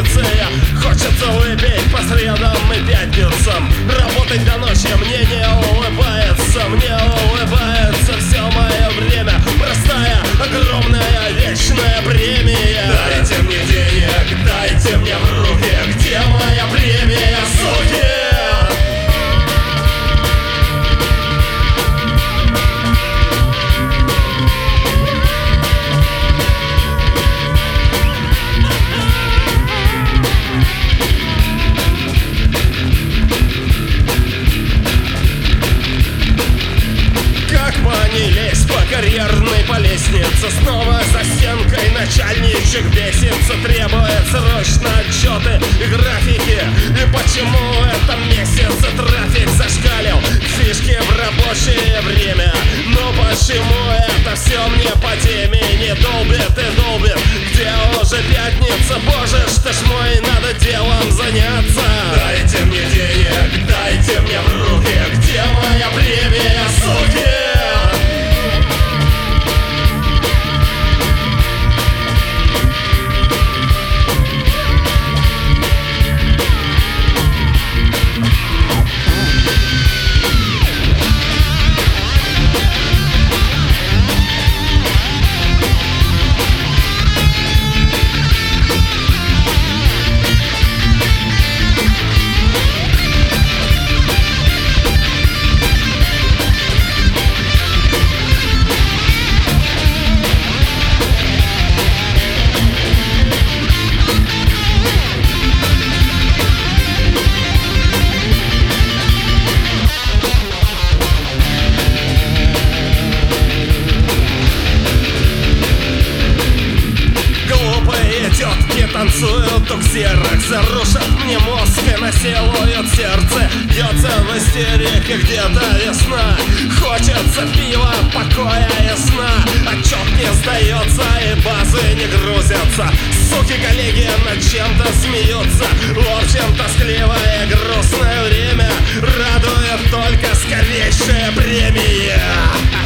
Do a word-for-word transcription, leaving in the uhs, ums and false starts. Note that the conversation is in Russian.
Турция. Хочется выпить по средам и пятницам, работать до ночи мне не улыбается. Мне улыбается все мое время. Простая, огромная, вечная премия. Дайте мне денег, дайте мне в руки. Где моя премия, суки? Карьерной по лестнице, снова за стенкой начальничек бесится, требует срочно отчеты и графики. И почему это месяц трафик зашкалил, фишки в рабочее время? Но почему это все мне по теме не долбит и долбит? Где уже пятница, боже ж ты ж мой, надо делом заняться. Дайте мне денег, дайте мне в руки. Где моя премия, суки? Танцуют у ксерок, зарушат мне мозг и насилуют сердце. Бьется в истерике где-то весна. Хочется пива, покоя и сна. Отчет не сдается и базы не грузятся. Суки, коллеги над чем-то смеются. В общем, тоскливое грустное время радует только скорейшая премия.